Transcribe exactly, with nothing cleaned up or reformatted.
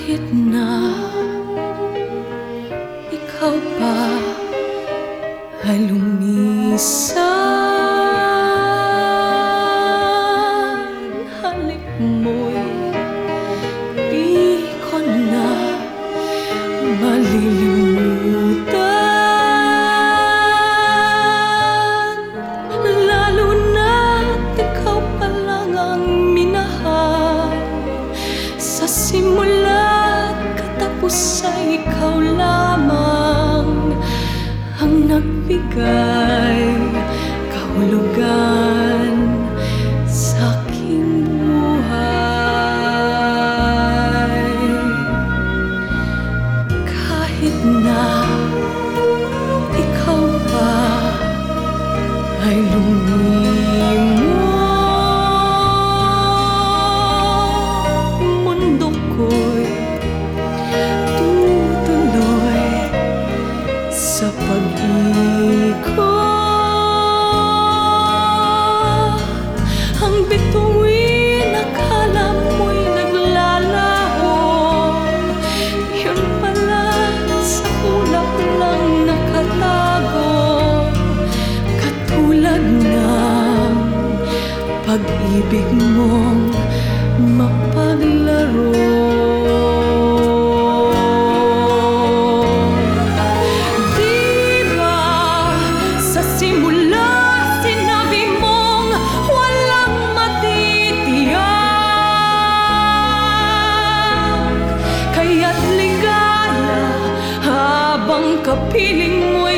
Kahit na ikaw pa ay lumisan, halik mo'y di ko na malilimutan. Lalo na't ikaw pa lang ang minahal, sa simula't katapos ay ikaw lamang ang nagbigay kahulugan sa aking buhay. Kahit na ikaw pa ay lumimot, mundo ko'y tutuloy sa pag-ikot. Ang bituin akala mo'y naglalaho, yun pala sa ulap lang nakatago. Katulad ng pag-ibig mong mapaglaro. Kapiling mo